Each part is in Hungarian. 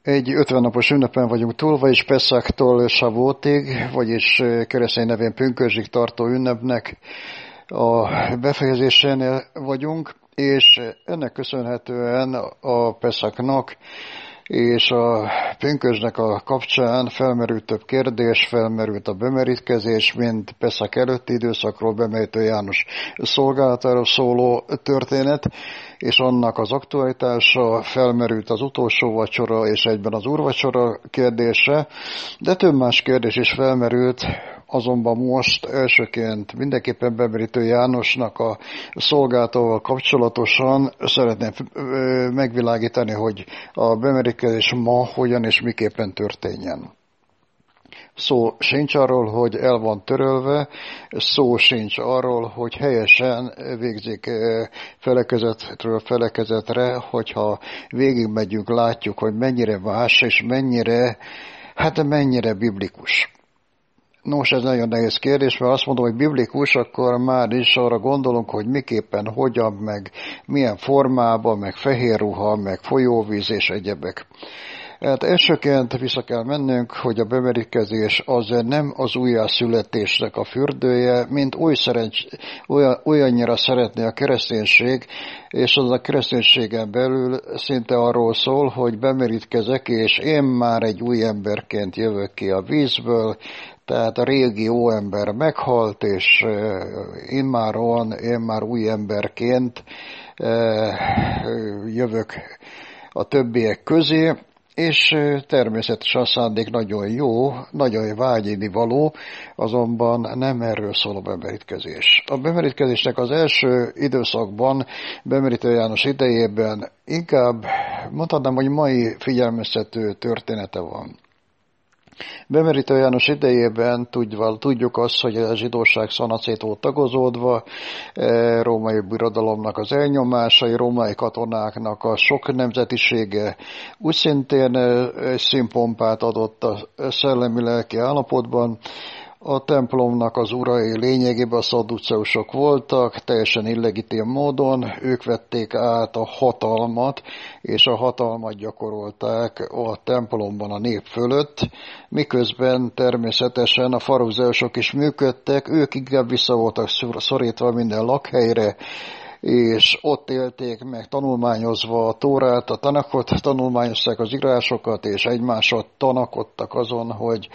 Egy 50 napos ünnepen vagyunk túl, vagyis Peszaktól Savótig, vagyis keresztény nevén pünkösdig tartó ünnepnek a befejezésénél vagyunk, és ennek köszönhetően a Peszaknak és a pünkösdnek a kapcsán felmerült több kérdés, felmerült a bemerítkezés, mint Peszak előtti időszakról bemerítő János szolgálatáról szóló történet, és annak az aktualitása, felmerült az utolsó vacsora és egyben az úrvacsora kérdése, de több más kérdés is felmerült, azonban most elsőként mindenképpen bemerítő Jánosnak a szolgálatával kapcsolatosan szeretném megvilágítani, hogy a bemerítkezés ma hogyan és miképpen történjen. Szó sincs arról, hogy el van törölve, szó sincs arról, hogy helyesen végzik felekezetről felekezetre, hogyha végigmegyünk, látjuk, hogy mennyire más és mennyire biblikus. Nos, ez nagyon nehéz kérdés, mert azt mondom, hogy biblikus, akkor már is arra gondolunk, hogy miképpen, hogyan, meg milyen formában, meg fehér ruha, meg folyóvíz és egyebek. Hát elsőként vissza kell mennünk, hogy a bemerítkezés az nem az újjászületésnek a fürdője, mint olyannyira szeretné a kereszténység, és az a kereszténységen belül szinte arról szól, hogy bemerítkezek, és én már egy új emberként jövök ki a vízből, tehát a régi óember meghalt, és én már új emberként jövök a többiek közé, és természetesen a szándék nagyon jó, nagyon vágyni való, azonban nem erről szól a bemerítkezés. A bemerítkezésnek az első időszakban, Bemerítő János idejében inkább mondhatnám, hogy mai figyelmeztető története van. Bemerítő János idejében tudjuk azt, hogy a zsidóság szanaszét volt tagozódva, római birodalomnak az elnyomásai, római katonáknak a sok nemzetisége úgy szintén színpompát adott a szellemi-lelki állapotban. A templomnak az urai lényegében a szadduceusok voltak, teljesen illegitim módon, ők vették át a hatalmat, és a hatalmat gyakorolták a templomban a nép fölött, miközben természetesen a faruzeusok is működtek, ők inkább vissza voltak szorítva minden lakhelyre, és ott élték meg tanulmányozva a Tórát, a Tanakot, tanulmányozták az írásokat, és egymással tanakodtak azon, hogy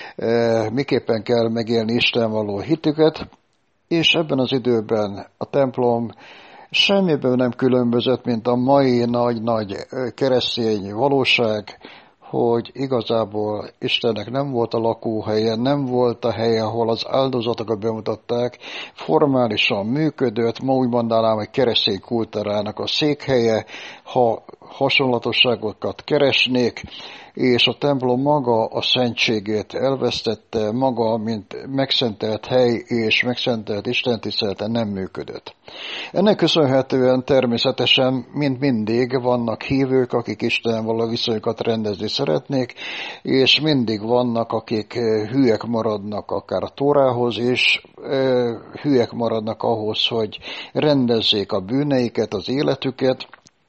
miképpen kell megélni Isten való hitüket, és ebben az időben a templom semmiből nem különbözött, mint a mai nagy-nagy keresztény valóság, hogy igazából Istennek nem volt a lakóhelye, nem volt a helye, ahol az áldozatokat bemutatták, formálisan működött, ma úgy mondanám, hogy keresztény kultúrának a székhelye, ha hasonlatosságokat keresnék, és a templom maga a szentségét elvesztette, maga, mint megszentelt hely és megszentelt istentisztelete nem működött. Ennek köszönhetően természetesen, mint mindig, vannak hívők, akik Isten való viszonyokat rendezni szeretnék, és mindig vannak, akik hülyek maradnak akár a Tórához, és hülyek maradnak ahhoz, hogy rendezzék a bűneiket, az életüket,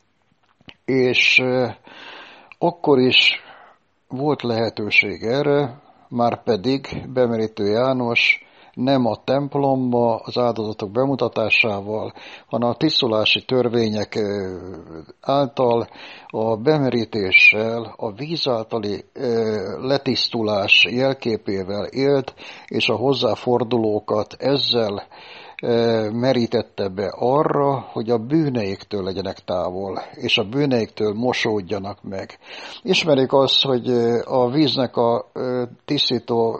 és akkor is volt lehetőség erre, már pedig Bemerítő János nem a templomba az áldozatok bemutatásával, hanem a tisztulási törvények által, a bemerítéssel, a víz általi letisztulás jelképével élt, és a hozzáfordulókat ezzel merítette be arra, hogy a bűneiktől legyenek távol, és a bűneiktől mosódjanak meg. Ismerik azt, hogy a víznek a tisztító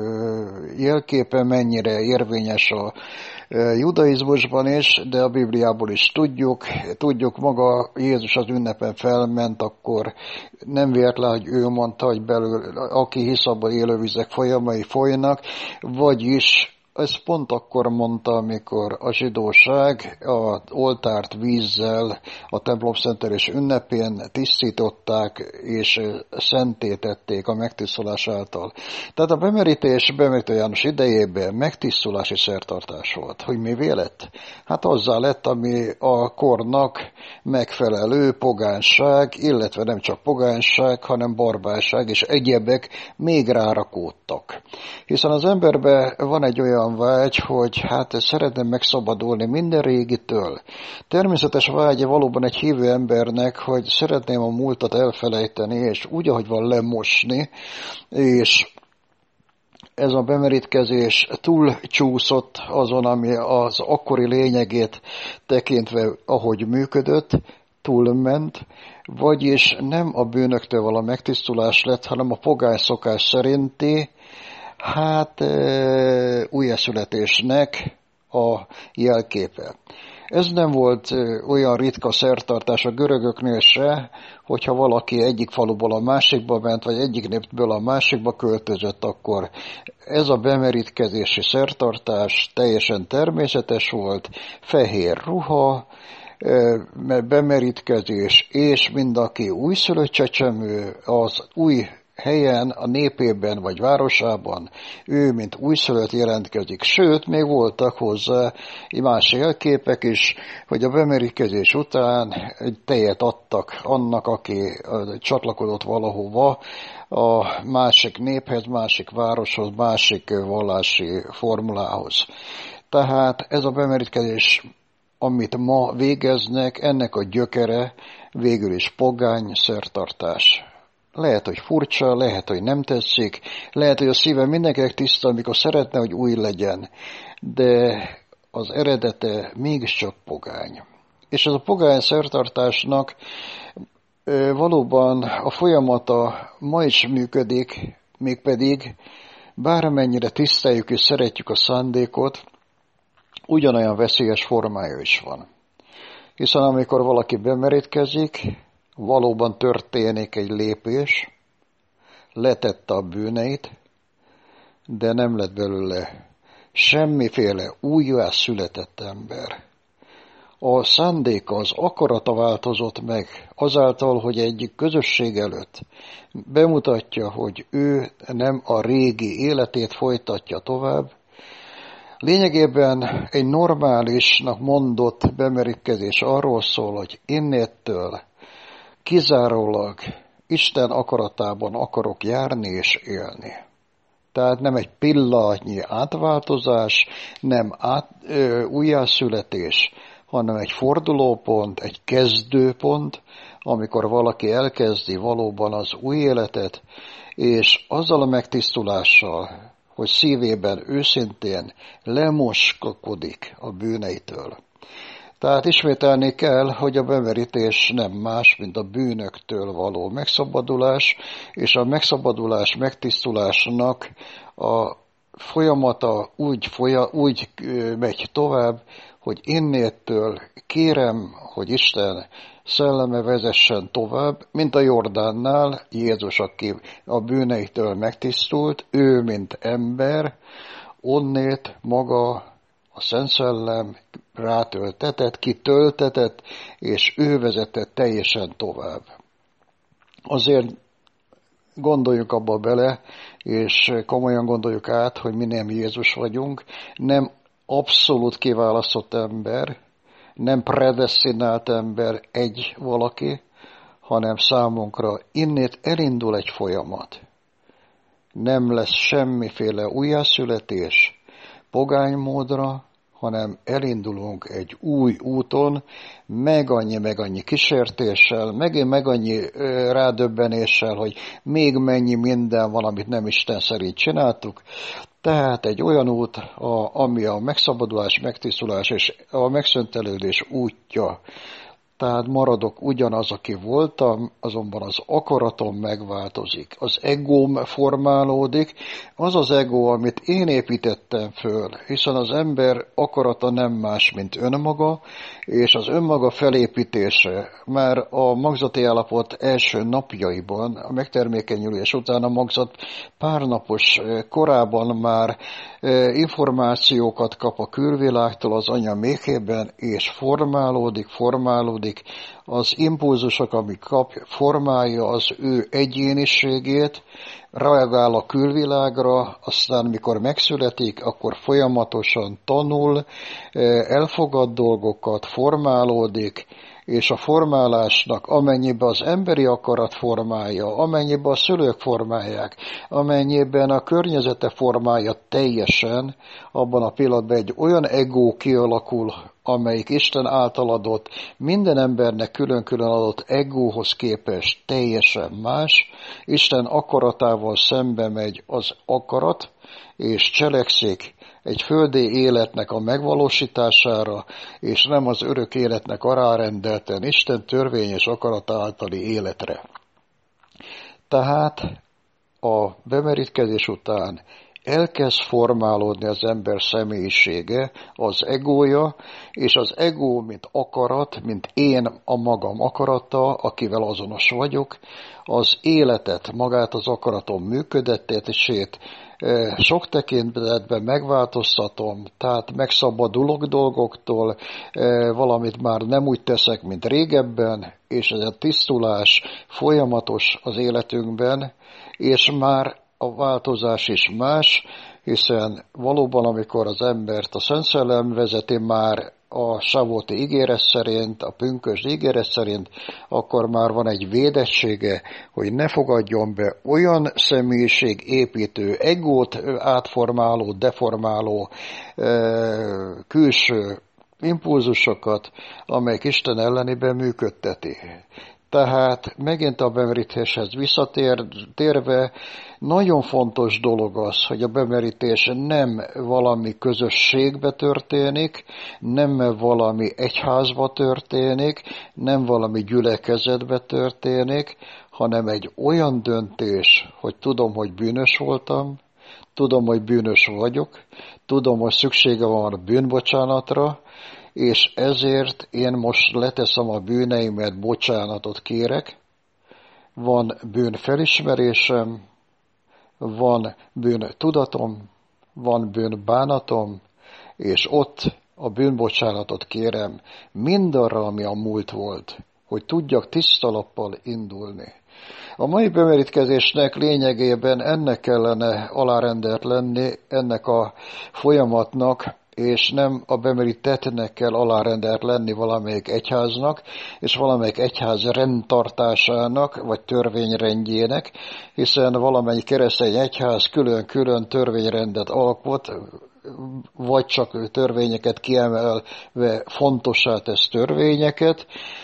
jelképe mennyire érvényes a judaizmusban is, de a Bibliából is tudjuk maga Jézus az ünnepen felment, akkor nem véletlen, hogy ő mondta, hogy belül, aki hisz abban élővizek folyamai folynak, vagyis ezt pont akkor mondta, amikor a zsidóság az oltárt vízzel a templomszentelés ünnepén tisztították és szentétették a megtisztulás által. Tehát a bemerítő János idejében megtisztulási szertartás volt. Hogy mi lett? Hát azzá lett, ami a kornak megfelelő pogányság, illetve nem csak pogányság, hanem barbárság és egyebek még rárakódtak. Hiszen az emberben van egy olyan vágy, hogy hát szeretném megszabadulni minden régitől. Természetes vágya valóban egy hívő embernek, hogy szeretném a múltat elfelejteni, és úgy, ahogy van, lemosni, és ez a bemerítkezés túlcsúszott azon, ami az akkori lényegét tekintve, ahogy működött, túlment, vagyis nem a bűnöktől való megtisztulás lett, hanem a pogány szokás szerinti, újjászületésnek a jelképe. Ez nem volt olyan ritka szertartás a görögöknél se, hogyha valaki egyik faluból a másikba ment, vagy egyik népből a másikba költözött, akkor ez a bemerítkezési szertartás teljesen természetes volt, fehér ruha, bemerítkezés, és mind aki újszülött csecsemő, az új helyen, a népében vagy városában ő, mint újszülött jelentkezik. Sőt, még voltak hozzá más jelképek is, hogy a bemerítkezés után egy tejet adtak annak, aki csatlakozott valahova, a másik néphez, másik városhoz, másik vallási formulához. Tehát ez a bemerítkezés, amit ma végeznek, ennek a gyökere végül is pogány szertartás. Lehet, hogy furcsa, lehet, hogy nem tetszik, lehet, hogy a szíve mindenkinek tiszta, amikor szeretne, hogy új legyen, de az eredete mégiscsak pogány. És ez a pogány szertartásnak valóban a folyamata ma is működik, mégpedig bármennyire tiszteljük és szeretjük a szándékot, ugyanolyan veszélyes formája is van. Hiszen amikor valaki bemerítkezik, valóban történik egy lépés, letette a bűneit, de nem lett belőle semmiféle újjá született ember. A szándéka, az akarata változott meg azáltal, hogy egyik közösség előtt bemutatja, hogy ő nem a régi életét folytatja tovább. Lényegében egy normálisnak mondott bemerítkezés arról szól, hogy innéttől kizárólag Isten akaratában akarok járni és élni. Tehát nem egy pillanatnyi átváltozás, nem újjászületés, hanem egy fordulópont, egy kezdőpont, amikor valaki elkezdi valóban az új életet, és azzal a megtisztulással, hogy szívében őszintén lemoskakodik a bűneitől. Tehát ismételni kell, hogy a bemerítés nem más, mint a bűnöktől való megszabadulás, és a megszabadulás megtisztulásnak a folyamata úgy megy tovább, hogy innétől kérem, hogy Isten szelleme vezessen tovább, mint a Jordánnál Jézus, aki a bűneitől megtisztult, ő, mint ember, onnét maga a Szent Szellem rátöltetett, kitöltetett, és ő vezetett teljesen tovább. Azért gondoljuk abba bele, és komolyan gondoljuk át, hogy mi nem Jézus vagyunk, nem abszolút kiválasztott ember, nem predesztinált ember egy valaki, hanem számunkra innét elindul egy folyamat. Nem lesz semmiféle újjászületés pogány módra, hanem elindulunk egy új úton, meg annyi kísértéssel, meg annyi rádöbbenéssel, hogy még mennyi minden van, amit nem Isten szerint csináltuk. Tehát egy olyan út, ami a megszabadulás, megtisztulás és a megszentelődés útja. tehát maradok ugyanaz, aki voltam, azonban az akaratom megváltozik. Az egóm formálódik, az az ego, amit én építettem föl, hiszen az ember akarata nem más, mint önmaga, és az önmaga felépítése már a magzati állapot első napjaiban, a megtermékenyülés után a magzat párnapos korában már információkat kap a külvilágtól az anya méhében, és formálódik, az impulzusok, amit kap, formálja az ő egyéniségét, reagál a külvilágra, aztán mikor megszületik, akkor folyamatosan tanul, elfogad dolgokat, formálódik, és a formálásnak amennyiben az emberi akarat formálja, amennyiben a szülők formálják, amennyiben a környezete formálja teljesen, abban a pillanatban egy olyan ego kialakul, amelyik Isten által adott, minden embernek külön-külön adott egóhoz képest teljesen más. Isten akaratával szembe megy az akarat, és cselekszik egy földi életnek a megvalósítására, és nem az örök életnek alárendelten Isten törvény és akarata általi életre. Tehát a bemerítkezés után elkezd formálódni az ember személyisége, az egója, és az ego, mint akarat, mint én a magam akarata, akivel azonos vagyok, az életet, magát az akaratom működtetését sok tekintetben megváltoztatom, tehát megszabadulok dolgoktól, valamit már nem úgy teszek, mint régebben, és ez a tisztulás folyamatos az életünkben, és már a változás is más, hiszen valóban, amikor az embert a Szent Szellem vezeti már a savóti ígéret szerint, a pünkösd ígéret szerint, akkor már van egy védettsége, hogy ne fogadjon be olyan személyiségépítő, egót átformáló, deformáló külső impulzusokat, amelyek Isten ellenében működteti. Tehát megint a bemerítéshez visszatérve, nagyon fontos dolog az, hogy a bemerítés nem valami közösségbe történik, nem valami egyházba történik, nem valami gyülekezetbe történik, hanem egy olyan döntés, hogy tudom, hogy bűnös voltam, tudom, hogy bűnös vagyok, tudom, hogy szüksége van a bűnbocsánatra, és ezért én most leteszem a bűneimet, bocsánatot kérek, van bűnfelismerésem, van bűntudatom, van bűnbánatom, és ott a bűnbocsánatot kérem mindarra, ami a múlt volt, hogy tudjak tiszta lappal indulni. A mai bemerítkezésnek lényegében ennek kellene alárendelt lenni, ennek a folyamatnak, és nem a bemerítettnek kell alárendelt lenni valamelyik egyháznak, és valamelyik egyház rendtartásának, vagy törvényrendjének, hiszen valamelyik keresztény egyház külön-külön törvényrendet alkot, vagy csak törvényeket kiemelve fontossá tesz törvényeket,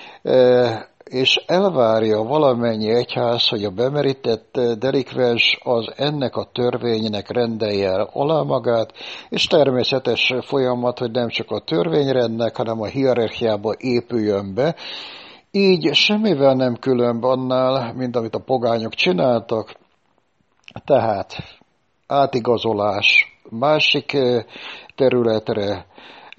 és elvárja valamennyi egyház, hogy a bemerített delikvens az ennek a törvénynek rendelje el alá magát, és természetes folyamat, hogy nem csak a törvényrendnek, hanem a hierarchiába épüljön be. Így semmivel nem különb annál, mint amit a pogányok csináltak, tehát átigazolás másik területre,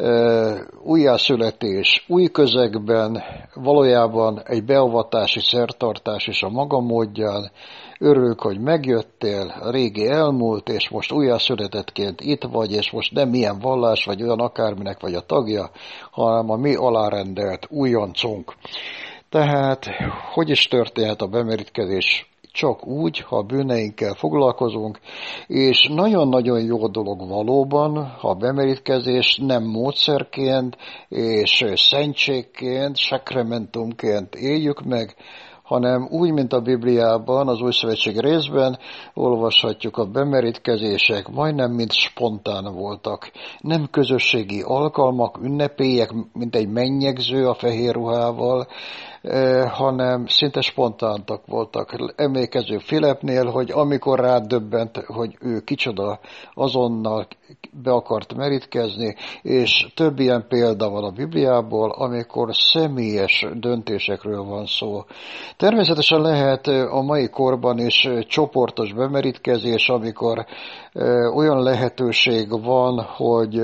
újjászületés, új közegben, valójában egy beavatási szertartás is a maga módján. Örülök, hogy megjöttél, a régi elmúlt, és most újjászületettként itt vagy, és most nem milyen vallás, vagy olyan akárminek vagy a tagja, hanem a mi alárendelt újoncunk. Tehát, hogy is történhet a bemerítkezés? Csak úgy, ha a bűneinkkel foglalkozunk, és nagyon-nagyon jó dolog valóban, ha a bemerítkezés nem módszerként és szentségként, sakramentumként éljük meg, hanem úgy, mint a Bibliában, az Újszövetség részben olvashatjuk, a bemerítkezések majdnem mind spontán voltak. Nem közösségi alkalmak, ünnepélyek, mint egy mennyegző a fehér ruhával, hanem szinte spontántak voltak. Emlékező Filipnél, hogy amikor rádöbbent, hogy ő kicsoda, azonnal be akart merítkezni, és több ilyen példa van a Bibliából, amikor személyes döntésekről van szó. Természetesen lehet a mai korban is csoportos bemerítkezés, amikor olyan lehetőség van, hogy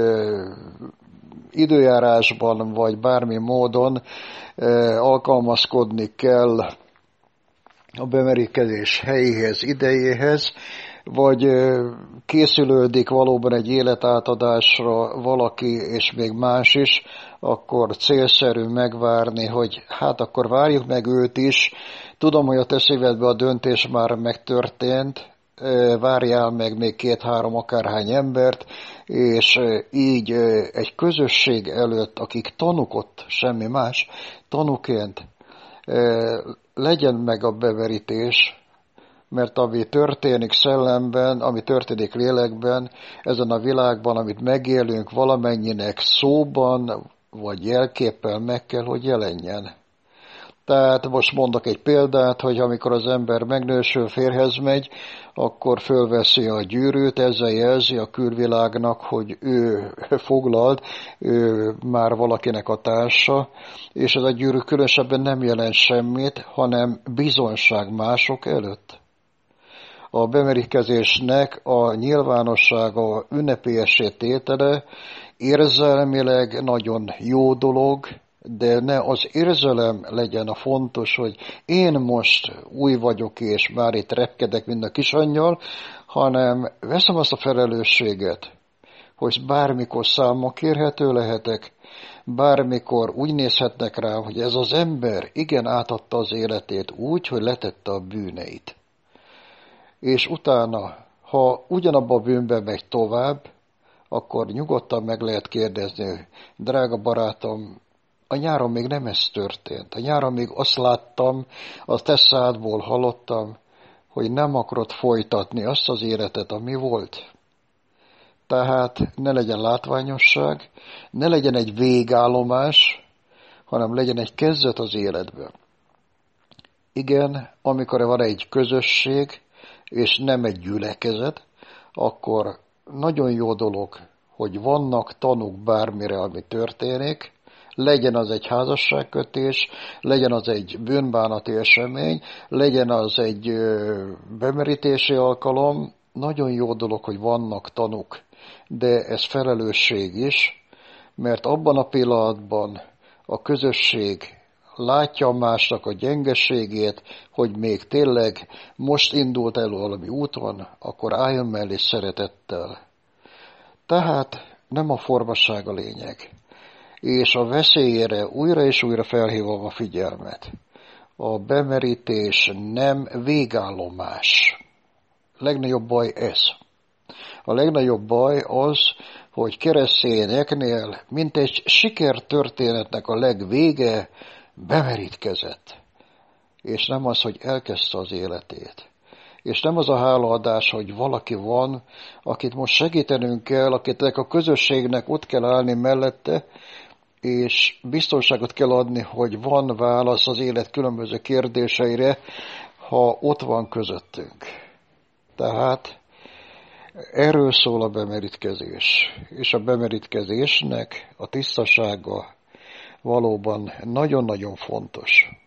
időjárásban vagy bármi módon alkalmazkodni kell a bemerítkezés helyéhez, idejéhez, vagy készülődik valóban egy életátadásra valaki, és még más is, akkor célszerű megvárni, hogy hát akkor várjuk meg őt is. Tudom, hogy a te szívedben a döntés már megtörtént, várjál meg még 2-3 akárhány embert, és így egy közösség előtt, akik tanúk ott, semmi más, tanúként legyen meg a beverítés, mert ami történik szellemben, ami történik lélekben, ezen a világban, amit megélünk, valamennyinek szóban vagy jelképpel meg kell, hogy jelenjen. Tehát most mondok egy példát, hogy amikor az ember megnősül férhez megy, akkor fölveszi a gyűrűt, ezzel jelzi a külvilágnak, hogy ő foglalt, ő már valakinek a társa, és ez a gyűrű különösebben nem jelent semmit, hanem bizonyság mások előtt. A bemerítkezésnek a nyilvánossága, ünnepélyessé tétele érzelmileg nagyon jó dolog, de ne az érzelem legyen a fontos, hogy én most új vagyok, és már itt repkedek, mint a kisangyal, hanem veszem azt a felelősséget, hogy bármikor számba kérhető lehetek, bármikor úgy nézhetnek rá, hogy ez az ember igen átadta az életét úgy, hogy letette a bűneit. És utána, ha ugyanabba a bűnbe megy tovább, akkor nyugodtan meg lehet kérdezni, drága barátom, a nyáron még nem ez történt. A nyáron még azt láttam, a te szádból hallottam, hogy nem akarod folytatni azt az életet, ami volt. Tehát ne legyen látványosság, ne legyen egy végállomás, hanem legyen egy kezdet az életben. Igen, amikor van egy közösség, és nem egy gyülekezet, akkor nagyon jó dolog, hogy vannak tanúk bármire, ami történik, legyen az egy házasságkötés, legyen az egy bűnbánati esemény, legyen az egy bemerítési alkalom, nagyon jó dolog, hogy vannak tanúk, de ez felelősség is, mert abban a pillanatban a közösség látja másnak a gyengeségét, hogy még tényleg most indult el valami úton, akkor álljon mellé szeretettel. Tehát nem a formaság a lényeg. És a veszélyére újra és újra felhívom a figyelmet. A bemerítés nem végállomás. A legnagyobb baj ez. A legnagyobb baj az, hogy keresztényeknél, mint egy sikertörténetnek a legvége, bemerítkezett. És nem az, hogy elkezdte az életét. És nem az a hálaadás, hogy valaki van, akit most segítenünk kell, akitnek a közösségnek ott kell állni mellette, és biztonságot kell adni, hogy van válasz az élet különböző kérdéseire, ha ott van közöttünk. Tehát erről szól a bemerítkezés. És a bemerítkezésnek a tisztasága valóban nagyon-nagyon fontos.